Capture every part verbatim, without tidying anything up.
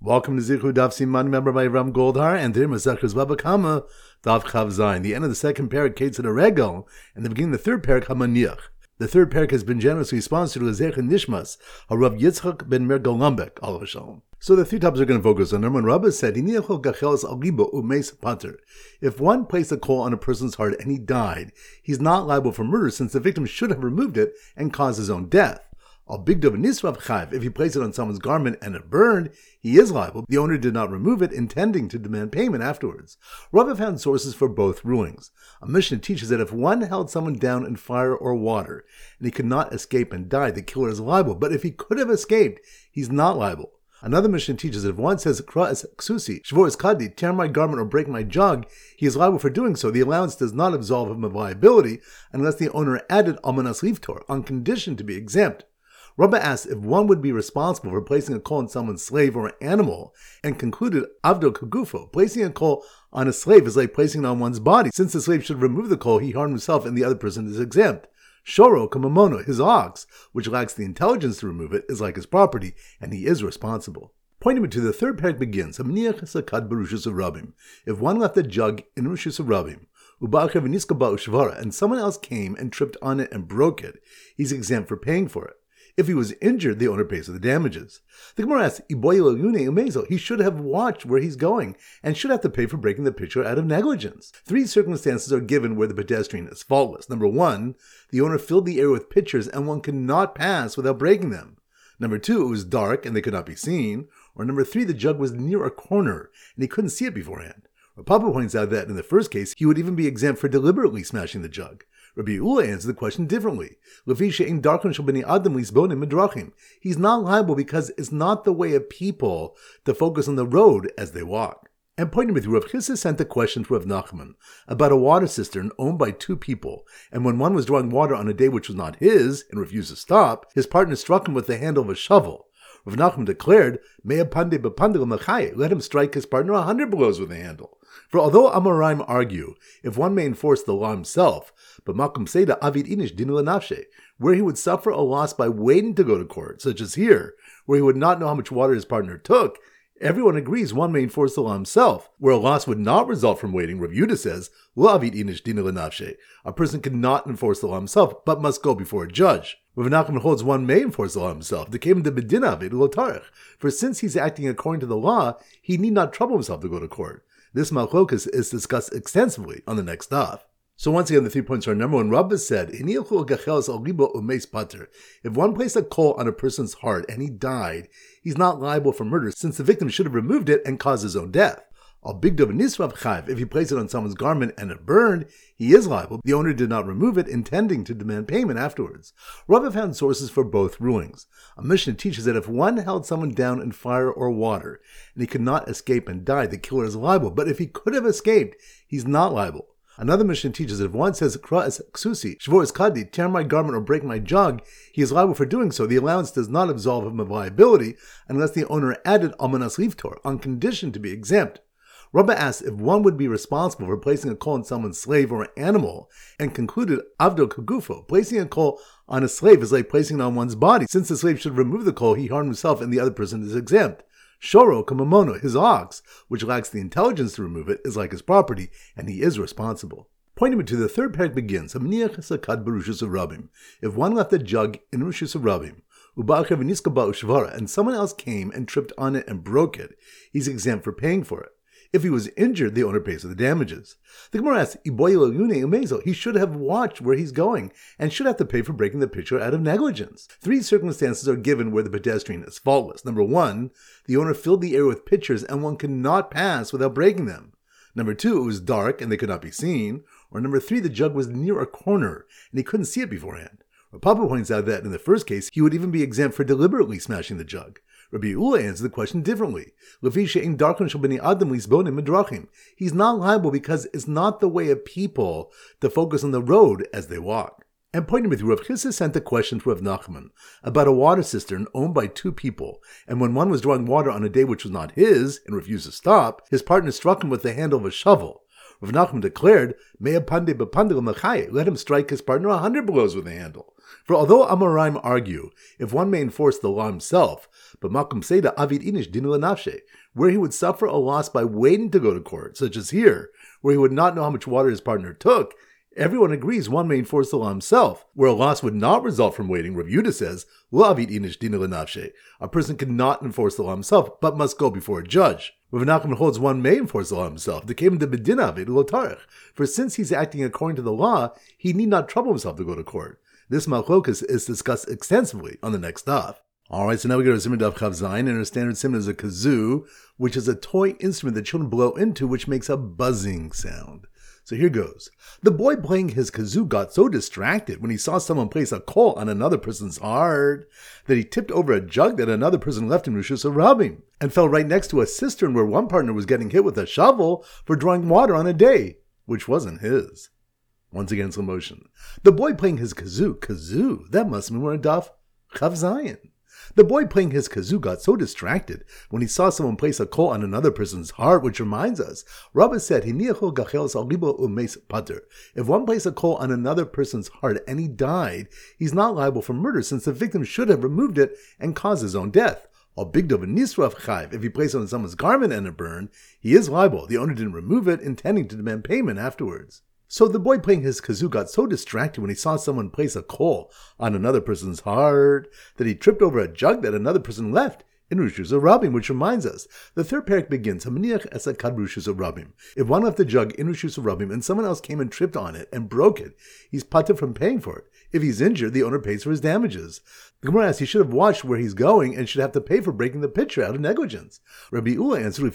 Welcome to Zichu Daf Siman, member by Ram Goldhar, and today Masechus Baba Kama, Daf Chav Zayin. The end of the second parak, Kates and Regel, and the beginning of the third parak, Hamaniach. The third parak has been generously sponsored to Lezech and Nishmas, Harav Yitzchak ben Mer Golambek, Alav Shalom. So the three topics are going to focus on. Number one, Rabbah said, if one placed a coal on a person's heart and he died, he's not liable for murder since the victim should have removed it and caused his own death. Al bigdov nisrav chayv, if he placed it on someone's garment and it burned, he is liable. The owner did not remove it, intending to demand payment afterwards. Rabbah found sources for both rulings. A Mishnah teaches that if one held someone down in fire or water and he could not escape and died, the killer is liable. But if he could have escaped, he's not liable. Another Mishnah teaches that if one says, Kra es ksusi, shvor es kadi, tear my garment or break my jug, he is liable for doing so. The allowance does not absolve him of liability unless the owner added almanas livtor, on condition to be exempt. Rabbah asked if one would be responsible for placing a coal on someone's slave or animal, and concluded, Avdo kagufo, placing a coal on a slave is like placing it on one's body. Since the slave should remove the coal, he harmed himself and the other person is exempt. Shoro kamamono, his ox, which lacks the intelligence to remove it, is like his property, and he is responsible. Pointing to the third parak begins, Hamniach sakad barushus rabim. If one left a jug in rushus rabim, uba'achev niskaba ushvara, and someone else came and tripped on it and broke it, he's exempt for paying for it. If he was injured, the owner pays for the damages. The Gemara asks, he should have watched where he's going and should have to pay for breaking the pitcher out of negligence. Three circumstances are given where the pedestrian is faultless. Number one, the owner filled the air with pitchers and one cannot pass without breaking them. Number two, it was dark and they could not be seen. Or number three, the jug was near a corner and he couldn't see it beforehand. Papa points out that in the first case, he would even be exempt for deliberately smashing the jug. Rabbi Ula answered the question differently. He's not liable because it's not the way of people to focus on the road as they walk. And pointing with Rav Chisda sent a question to Rav Nachman about a water cistern owned by two people, and when one was drawing water on a day which was not his and refused to stop, his partner struck him with the handle of a shovel. Rav Nachman declared, let him strike his partner a hundred blows with the handle. For although Amoraim argue, if one may enforce the law himself, but Makom Seda Avid Inish Dinu Lanafshe, where he would suffer a loss by waiting to go to court, such as here, where he would not know how much water his partner took, everyone agrees one may enforce the law himself. Where a loss would not result from waiting, Rav Yehuda says, Lo Avid Inish Dinu Lanafshe, a person cannot enforce the law himself, but must go before a judge. Rav Nachman holds one may enforce the law himself, the came to Bedina Avid Lotarech, for since he's acting according to the law, he need not trouble himself to go to court. This malchokas is discussed extensively on the next daf. So once again, the three points are: number one, Rabbah said, if one placed a coal on a person's heart and he died, he's not liable for murder since the victim should have removed it and caused his own death. Al bigdov nisrav chayv, if he placed it on someone's garment and it burned, he is liable. The owner did not remove it, intending to demand payment afterwards. Rabbah found sources for both rulings. A Mishnah teaches that if one held someone down in fire or water and he could not escape and died, the killer is liable. But if he could have escaped, he's not liable. Another Mishnah teaches that if one says, Kra es ksusi, shvor es kadi, tear my garment or break my jug, he is liable for doing so. The allowance does not absolve him of liability unless the owner added almanas livtor, on condition to be exempt. Rabbah asked if one would be responsible for placing a coal on someone's slave or animal, and concluded, Avdo kagufo, placing a coal on a slave is like placing it on one's body. Since the slave should remove the coal, he harmed himself and the other person is exempt. Shoro kamamono, his ox, which lacks the intelligence to remove it, is like his property, and he is responsible. Pointing to the third parak begins, Hamniach sakad barushus rabim. If one left a jug in rushus rabim, uba'achev niskaba ushvara, and someone else came and tripped on it and broke it, he's exempt for paying for it. If he was injured, the owner pays for the damages. The Gemara asks, he should have watched where he's going and should have to pay for breaking the pitcher out of negligence. Three circumstances are given where the pedestrian is faultless. Number one, the owner filled the air with pitchers and one cannot pass without breaking them. Number two, it was dark and they could not be seen. Or number three, the jug was near a corner and he couldn't see it beforehand. Papa points out that in the first case, he would even be exempt for deliberately smashing the jug. Rabbi Ula answered the question differently. He's not liable because it's not the way of people to focus on the road as they walk. And pointing with Rav Chisda sent a question to Rav Nachman about a water cistern owned by two people, and when one was drawing water on a day which was not his and refused to stop, his partner struck him with the handle of a shovel. Rav Nachman declared, let him strike his partner a hundred blows with the handle. For although Amoraim argue, if one may enforce the law himself, but Makom Seda Avid Inish Dinu Lenafshe, where he would suffer a loss by waiting to go to court, such as here, where he would not know how much water his partner took, everyone agrees one may enforce the law himself, where a loss would not result from waiting. Rav Yehuda says, Lo Avid Inish Dinu Lenafshe, a person cannot enforce the law himself, but must go before a judge. Rav Nachman holds one may enforce the law himself, the came into Bedina Avid Lo Tarech, for since he's acting according to the law, he need not trouble himself to go to court. This malchokas is discussed extensively on the next daf. Alright, so now we go to Simon Daf Chav Zayin, and our standard simon is a kazoo, which is a toy instrument that children blow into, which makes a buzzing sound. So here goes. The boy playing his kazoo got so distracted when he saw someone place a coal on another person's heart that he tipped over a jug that another person left in Rishus HaRabim, and fell right next to a cistern where one partner was getting hit with a shovel for drawing water on a day, which wasn't his. Once again, slow motion. The boy playing his kazoo, kazoo, that must mean we're in Daf Chav Zayin. The boy playing his kazoo got so distracted when he saw someone place a coal on another person's heart, which reminds us, Rabbah said, if one placed a coal on another person's heart and he died, he's not liable for murder since the victim should have removed it and caused his own death. If he placed it on someone's garment and it burned, he is liable. The owner didn't remove it, intending to demand payment afterwards. So the boy playing his kazoo got so distracted when he saw someone place a coal on another person's heart that he tripped over a jug that another person left in Rishus HaRabim, which reminds us, the third parak begins, Hamaniach es hakad Rishus HaRabim. If one left the jug in Rishus HaRabim and someone else came and tripped on it and broke it, he's patur from paying for it. If he's injured, the owner pays for his damages. The Gemara asks, he should have watched where he's going and should have to pay for breaking the pitcher out of negligence. Rabbi Ula answered,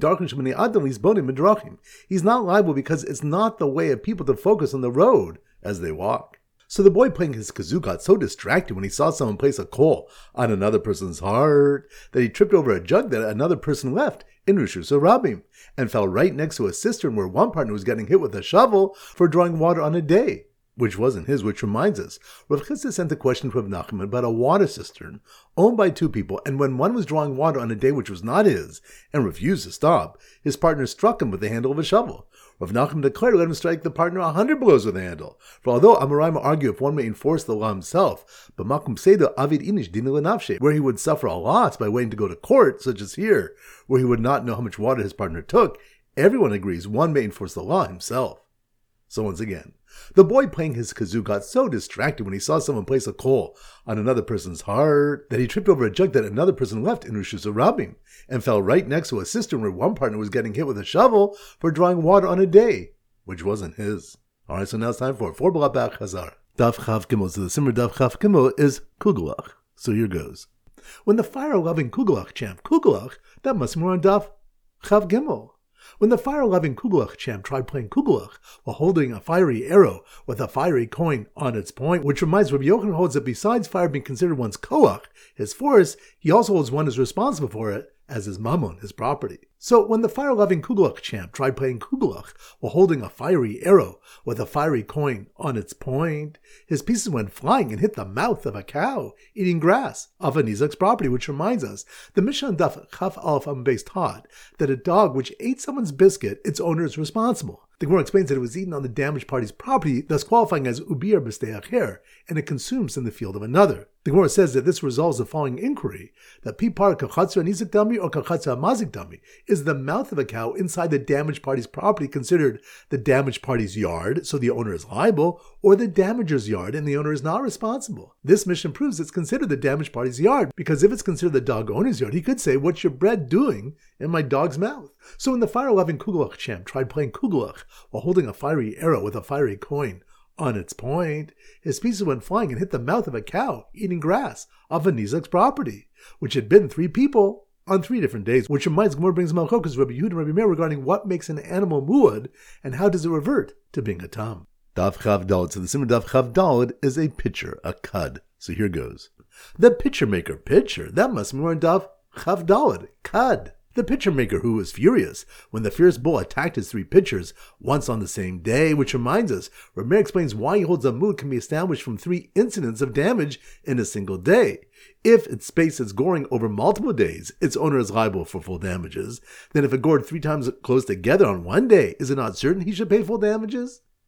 he's not liable because it's not the way of people to focus on the road as they walk. So the boy playing his kazoo got so distracted when he saw someone place a coal on another person's heart that he tripped over a jug that another person left in Rishus HaRabim and fell right next to a cistern where one partner was getting hit with a shovel for drawing water on a day, which wasn't his, which reminds us, Rav Chisda sent a question to Rav Nachman about a water cistern owned by two people, and when one was drawing water on a day which was not his and refused to stop, his partner struck him with the handle of a shovel. Rav Nachman declared to let him strike the partner a hundred blows with the handle. For although Amoraim argue if one may enforce the law himself, but Makom Seda Avid Inish Dinu Lenafshe, where he would suffer a loss by waiting to go to court, such as here, where he would not know how much water his partner took, everyone agrees one may enforce the law himself. So once again, the boy playing his kazoo got so distracted when he saw someone place a coal on another person's heart that he tripped over a jug that another person left in Rishus HaRabim and fell right next to a cistern where one partner was getting hit with a shovel for drawing water on a day, which wasn't his. Alright, so now it's time for four Blabach Hazar. Daf Chav Gimel. So the Simmer Daf Chav Gimel is Kugelach. So here goes. When the fire-loving Kugelach champ Kugelach, that must be more on Daf Chav Gimel. When the fire-loving Kugelach champ tried playing Kugelach while holding a fiery arrow with a fiery coin on its point, which reminds Rabbi Yochanan holds that besides fire being considered one's koach, his force, he also holds one is responsible for it as his mammon, his property. So when the fire-loving Kugelach champ tried playing Kugelach while holding a fiery arrow with a fiery coin on its point, his pieces went flying and hit the mouth of a cow eating grass of a Nizak's property, which reminds us, the Mishnah Daf Chaf Aleph Am Beis taught that a dog which ate someone's biscuit, its owner is responsible. The Gemara explains that it was eaten on the damaged party's property, thus qualifying as ubir b'stei acher, and it consumes in the field of another. The Gemara says that this resolves the following inquiry, that pipar kachatzer nizik dami or kachatzer mazik dami. Is the mouth of a cow inside the damaged party's property considered the damaged party's yard, so the owner is liable, or the damager's yard and the owner is not responsible? This mission proves it's considered the damaged party's yard, because if it's considered the dog owner's yard, he could say, what's your bread doing in my dog's mouth? So when the fire-loving Kugelach champ tried playing Kugelach while holding a fiery arrow with a fiery coin on its point, his pieces went flying and hit the mouth of a cow eating grass off a Nizak's property, which had been three people on three different days, which reminds Gemara brings Malchokas, Rabbi Yehuda and Rabbi Meir regarding what makes an animal muad and how does it revert to being a tam. Daf Chav Daled. So the Simon Daf Chav Daled is a pitcher, a cud. So here goes. The pitcher maker, pitcher, that must be more in Daf Chav Daled, cud. The pitcher maker who was furious when the fierce bull attacked his three pitchers once on the same day, which reminds us, Rameir explains why he holds a mood can be established from three incidents of damage in a single day. If it spaced its goring over multiple days, its owner is liable for full damages. Then if it gored three times close together on one day, is it not certain he should pay full damages?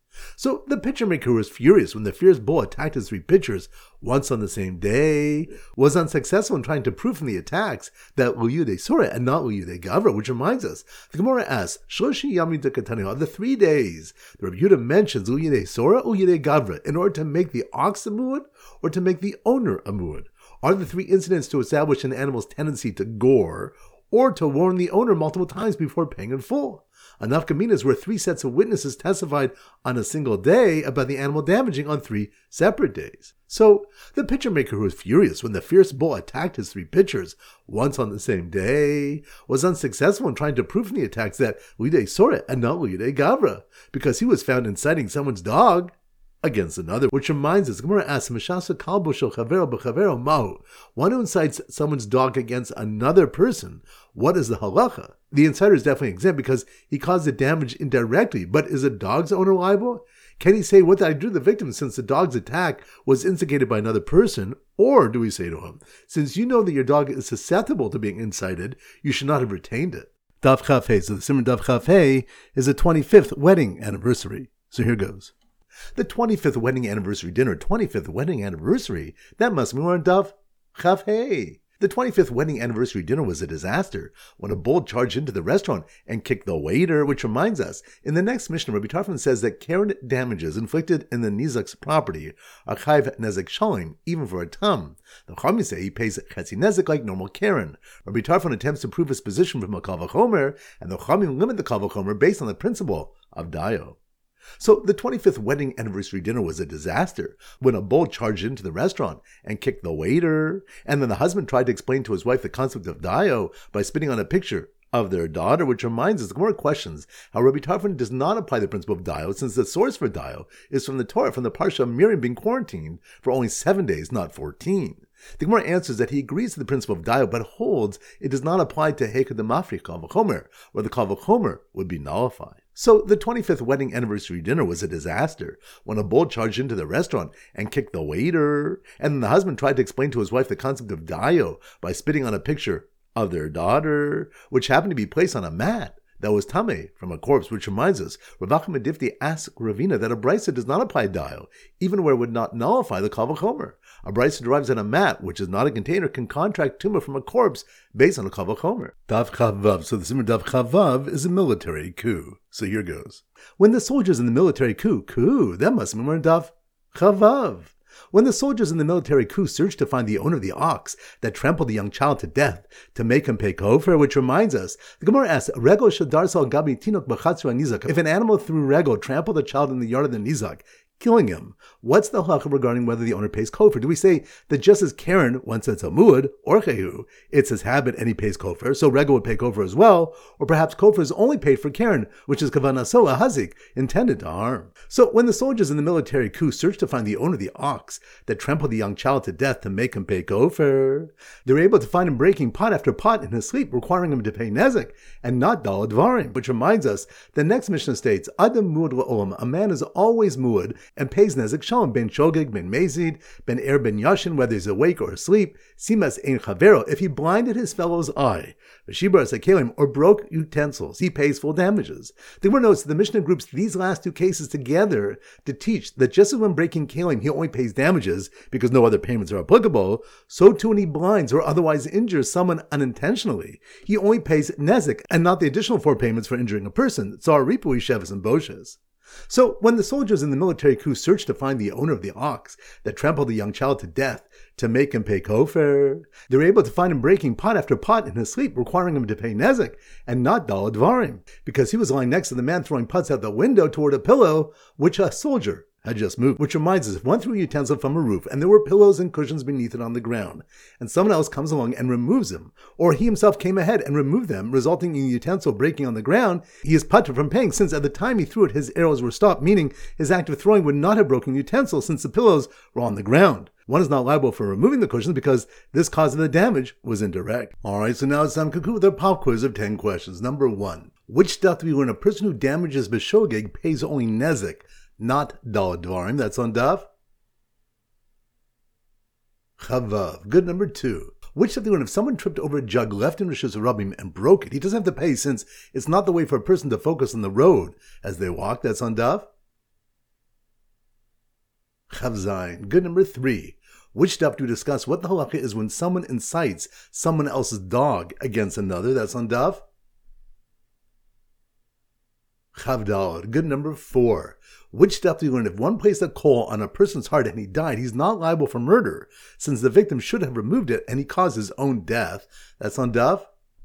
So the pitcher maker was furious when the fierce bull attacked his three pitchers once on the same day, was unsuccessful in trying to prove from the attacks that Luyude Sora and not Luyude Gavra, which reminds us, the Gemara asks, Shloshi Yamim Dekatanu, of the three days, the Rabbi Yehuda mentions Luyude Sora, Luyude Gavra, in order to make the ox a muad or to make the owner a muad. Are the three incidents to establish an animal's tendency to gore or to warn the owner multiple times before paying in full? Enough kaminas where three sets of witnesses testified on a single day about the animal damaging on three separate days. So the pitcher maker, who was furious when the fierce bull attacked his three pitchers once on the same day, was unsuccessful in trying to prove from the attacks that Luyude Sora and not Luyude Gavra, because he was found inciting someone's dog against another, which reminds us, Gemara asks, Meshasa kalbo shel chavero b'chavero mahu, one who incites someone's dog against another person, what is the halacha? The inciter is definitely exempt because he caused the damage indirectly, but is a dog's owner liable? Can he say, what did I do to the victim since the dog's attack was instigated by another person? Or do we say to him, since you know that your dog is susceptible to being incited, you should not have retained it? Daf Chaf Hey, so the Simon Daf Chaf Hey is the twenty-fifth wedding anniversary. So here goes. The twenty-fifth wedding anniversary dinner, twenty-fifth wedding anniversary, that must mean we're on Daf Chaf Hey. The twenty-fifth wedding anniversary dinner was a disaster when a bull charged into the restaurant and kicked the waiter, which reminds us, in the next Mishnah, Rabbi Tarfon says that Karen damages inflicted in the Nizak's property are chayv nezek shalim, even for a tam. The Chachamim say he pays chetzi nezek like normal Karen. Rabbi Tarfon attempts to prove his position from a kal vachomer, and the Chachamim limit the kal vachomer based on the principle of dayo. So the twenty-fifth wedding anniversary dinner was a disaster when a bull charged into the restaurant and kicked the waiter, and then the husband tried to explain to his wife the concept of dayo by spitting on a picture of their daughter, which reminds us, the Gemara questions how Rabbi Tarfon does not apply the principle of dayo, since the source for dayo is from the Torah, from the parsha of Miriam being quarantined for only seven days, not fourteen. The Gemara answers that he agrees to the principle of dayo, but holds it does not apply to hekad mafri kal vachomer, where the kal vachomer would be nullified. So the twenty-fifth wedding anniversary dinner was a disaster when a bull charged into the restaurant and kicked the waiter, and then the husband tried to explain to his wife the concept of dayo by spitting on a picture of their daughter, which happened to be placed on a mat that was tameh from a corpse, which reminds us, Rav Achim Adifti asked Ravina that a brisa does not apply dayo, even where it would not nullify the kal vachomer. A brisa derives that a mat, which is not a container, can contract tumah from a corpse based on a kal vachomer. Dav Chavav. So the Simon Dav Chavav is a military coup. So here goes. When the soldiers in the military coup, coup, that must mean we're in Dav Chavav. When the soldiers in the military coup searched to find the owner of the ox that trampled the young child to death to make him pay kofar, which reminds us, the Gemara asks, Regel shadarsal gabi tinok b'chatzra nizak. If an animal through regel trampled a child in the yard of the nizak, killing him, what's the halacha regarding whether the owner pays kofar? Do we say that just as Karen once said a muad or chehu, it's his habit and he pays kofar, so regel would pay kofar as well, or perhaps kofar is only paid for Karen, which is kavanaso a hazik, intended to harm. So when the soldiers in the military coup searched to find the owner of the ox that trampled the young child to death to make him pay kofar, they were able to find him breaking pot after pot in his sleep, requiring him to pay nezek and not dal dvarim, which reminds us, the next Mishnah states, Adam muad la'olam, a man is always muad and pays nezek shalom ben shogeg ben mezid ben er ben yashin, whether he's awake or asleep. Simas ein chavero, if he blinded his fellow's eye, v'shibra sakalim, or broke utensils, he pays full damages. The Gemara notes that the Mishnah groups these last two cases together to teach that just as when breaking kalim he only pays damages because no other payments are applicable, so too when he blinds or otherwise injures someone unintentionally, he only pays nezek and not the additional four payments for injuring a person, tsar ripui shevis and boshes. So when the soldiers in the military coup searched to find the owner of the ox that trampled the young child to death to make him pay kofar, they were able to find him breaking pot after pot in his sleep, requiring him to pay nezek and not dal dvarim, because he was lying next to the man throwing pots out the window toward a pillow which a soldier had just moved. Which reminds us, if one threw a utensil from a roof and there were pillows and cushions beneath it on the ground, and someone else comes along and removes them, or he himself came ahead and removed them, resulting in the utensil breaking on the ground, he is putter from paying, since at the time he threw it his arrows were stopped, meaning his act of throwing would not have broken the utensil since the pillows were on the ground. One is not liable for removing the cushions because this cause of the damage was indirect. Alright, so now it's time to conclude with our pop quiz of ten questions. Number one. Which stuff do we learn a person who damages b'shogeg pays only nezek, not dal dvarim? That's on Daf Chavav. Good. Number two. Which stuff do we learn if someone tripped over a jug left in Rishus Rabim and broke it, he doesn't have to pay since it's not the way for a person to focus on the road as they walk? That's on Daf Chav Zayin. Good number three. Which stuff do we discuss what the halacha is when someone incites someone else's dog against another? That's on Daf. Chav Daled. Good number four. Which stuff do we learn? If one placed a coal on a person's heart and he died, he's not liable for murder, since the victim should have removed it and he caused his own death. That's on Daf.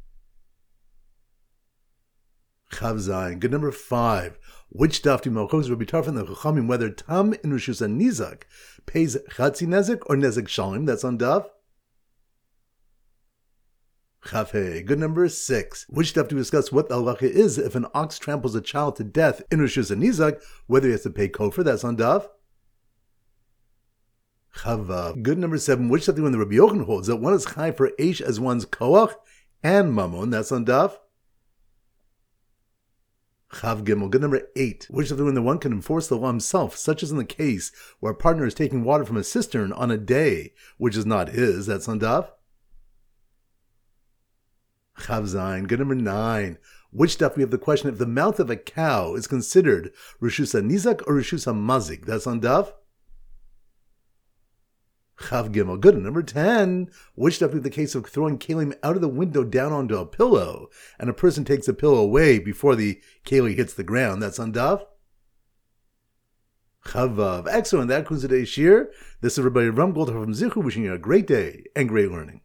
Chav Zayin. Good number five. Which stuff do Malchus Rabbi Tarfon and the Chachamim whether Tam in Rishus Nizak pays Chatzi Nezek or Nezek Shalim? That's on Daf. Chav Hey. Good number six. Which stuff do we discuss what the halacha is if an ox tramples a child to death in Rishus Nizak, whether he has to pay kofar? That's on Daf. Chav. Good number seven. Which stuff do we when the Rabbi Yochanan holds that one is chai for Eish as one's koach and mamon? That's on Daf. Chav Gimel. Good number eight. Which of the when the one can enforce the law himself, such as in the case where a partner is taking water from a cistern on a day which is not his. That's on Daf. Chav Zayin. Good number nine. Which stuff we have the question if the mouth of a cow is considered Rishus Nizak or Rishus Mazik. That's on Daf. Chav Gimel. Good. Number ten. Which stuff we have the case of throwing kalim out of the window down onto a pillow, and a person takes the pillow away before the keli hits the ground. That's on Daf. Chavav. Excellent. That concludes today's shir. This is everybody Ram Goldhar from Zichu wishing you a great day and great learning.